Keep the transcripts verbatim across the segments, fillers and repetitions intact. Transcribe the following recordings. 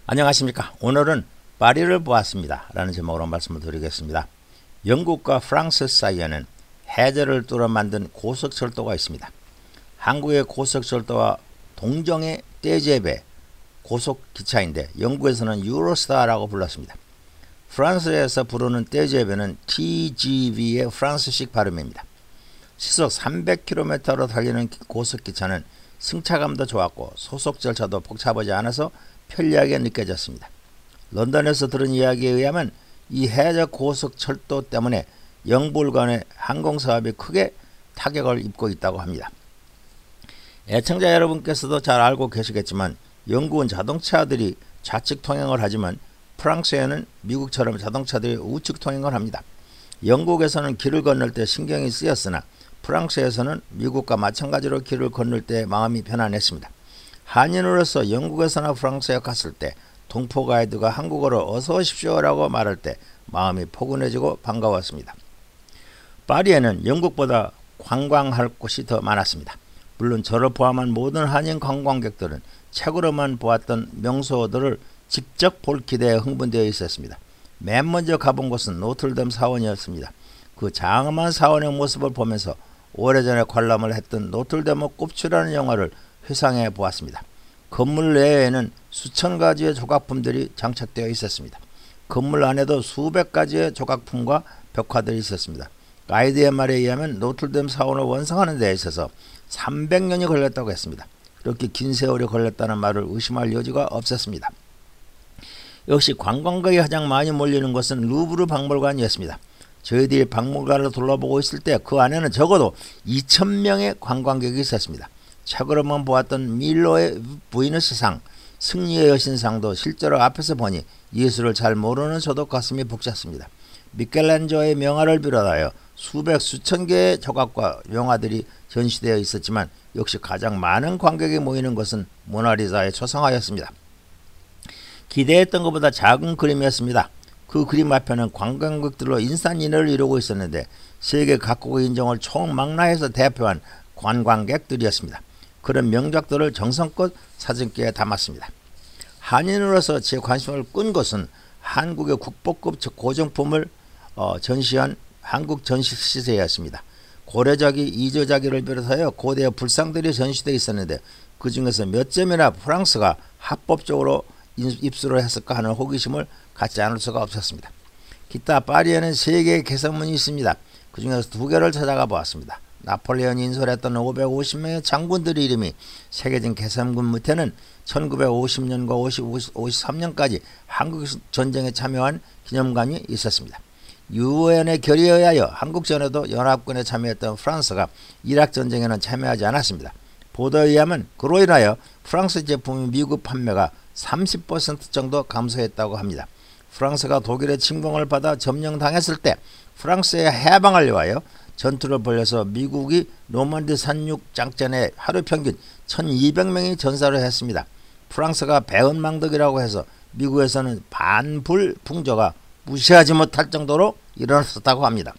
안녕하십니까. 오늘은 파리를 보았습니다 라는 제목으로 말씀을 드리겠습니다. 영국과 프랑스 사이에는 해저를 뚫어 만든 고속철도가 있습니다. 한국의 고속철도와 동정의 떼제베 고속기차인데 영국에서는 유로스타라고 불렀습니다. 프랑스에서 부르는 떼제베는 티지비의 프랑스식 발음입니다. 시속 삼백 킬로미터로 달리는 고속기차는 승차감도 좋았고 소속 절차도 복잡하지 않아서 편리하게 느껴졌습니다. 런던에서 들은 이야기에 의하면 이 해저 고속철도 때문에 영불 간의 항공사업이 크게 타격을 입고 있다고 합니다. 애청자 여러분께서도 잘 알고 계시겠지만 영국은 자동차들이 좌측 통행을 하지만 프랑스에는 미국처럼 자동차들이 우측 통행을 합니다. 영국에서는 길을 건널 때 신경이 쓰였으나 프랑스에서는 미국과 마찬가지로 길을 건널 때 마음이 편안했습니다. 한인으로서 영국에서나 프랑스에 갔을 때 동포 가이드가 한국어로 어서 오십시오 라고 말할 때 마음이 포근해지고 반가웠습니다. 파리에는 영국보다 관광할 곳이 더 많았습니다. 물론 저를 포함한 모든 한인 관광객들은 책으로만 보았던 명소들을 직접 볼 기대에 흥분되어 있었습니다. 맨 먼저 가본 곳은 노틀담 사원이었습니다. 그 장엄한 사원의 모습을 보면서 오래전에 관람을 했던 노틀담의 꼽추라는 영화를 회상해 보았습니다. 건물 내에는 수천 가지의 조각품들이 장착되어 있었습니다. 건물 안에도 수백 가지의 조각품과 벽화들이 있었습니다. 가이드의 말에 의하면 노틀담 사원을 완성하는 데 있어서 삼백 년이 걸렸다고 했습니다. 이렇게 긴 세월이 걸렸다는 말을 의심할 여지가 없었습니다. 역시 관광객이 가장 많이 몰리는 곳은 루브르 박물관이었습니다. 저희들이 박물관을 둘러보고 있을 때 그 안에는 적어도 이천 명의 관광객이 있었습니다. 책으로만 보았던 밀로의 부이너스상, 승리의 여신상도 실제로 앞에서 보니 예술을 잘 모르는 저도 가슴이 벅찼습니다. 미켈란조의 명화를 비롯하여 수백 수천 개의 조각과 명화들이 전시되어 있었지만 역시 가장 많은 관객이 모이는 것은 모나리자의 초상화였습니다. 기대했던 것보다 작은 그림이었습니다. 그 그림 앞에는 관광객들로 인산인해를 이루고 있었는데 세계 각국의 인정을 총망라해서 대표한 관광객들이었습니다. 그런 명작들을 정성껏 사진기에 담았습니다. 한인으로서 제 관심을 끈 것은 한국의 국보급 고정품을 어, 전시한 한국 전시시세였습니다. 고려자기, 이조자기를 비롯하여 고대의 불상들이 전시되어 있었는데 그 중에서 몇 점이나 프랑스가 합법적으로 입수를 했을까 하는 호기심을 갖지 않을 수가 없었습니다. 기타 파리에는 세 개의 개선문이 있습니다. 그 중에서 두 개를 찾아가 보았습니다. 나폴레온이 인솔했던 오백오십 명의 장군들의 이름이 새겨진 개선문 밑에는 천구백오십 년과 오십삼 년까지 한국 전쟁에 참여한 기념관이 있었습니다. 유엔의 결의에 의하여 한국전에도 연합군에 참여했던 프랑스가 이락 전쟁에는 참여하지 않았습니다. 보도에 의하면 그로 인하여 프랑스 제품의 미국 판매가 삼십 퍼센트 정도 감소했다고 합니다. 프랑스가 독일의 침공을 받아 점령당했을 때 프랑스의 해방을 위하여 전투를 벌여서 미국이 노만디 상륙 작전에 하루 평균 천이백 명이 전사를 했습니다. 프랑스가 배은망덕이라고 해서 미국에서는 반불 풍조가 무시하지 못할 정도로 일어났었다고 합니다.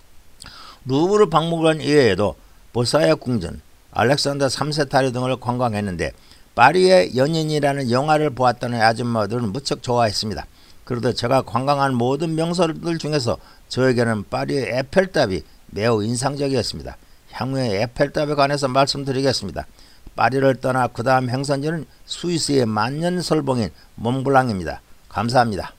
루브르 박물관 이외에도 보사의 궁전, 알렉산더 삼 세 다리 등을 관광했는데 파리의 연인이라는 영화를 보았다는 아줌마들은 무척 좋아했습니다. 그래도 제가 관광한 모든 명소들 중에서 저에게는 파리의 에펠탑이 매우 인상적이었습니다. 향후에 에펠탑에 관해서 말씀드리겠습니다. 파리를 떠나 그 다음 행선지는 스위스의 만년설봉인 몽블랑입니다. 감사합니다.